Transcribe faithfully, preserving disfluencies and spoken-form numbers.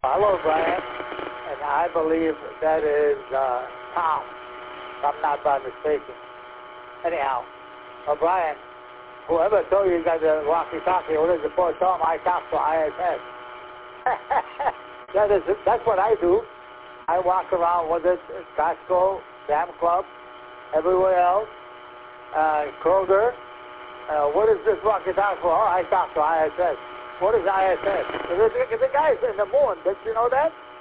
Hello, Brian. And I believe that is uh, Tom, if I'm not by mistaken. Anyhow, uh, Brian, whoever told you you got the walkie-talkie, what is it for? Tell them I talk to I S S. that is, that's what I do. I walk around with it at Costco, Dam Club, everywhere else, uh, Kroger. Uh, what is this walkie-talkie for? Oh, I talk to I S S. What is I S S? The, the, the guy's in the moon. Did you know that?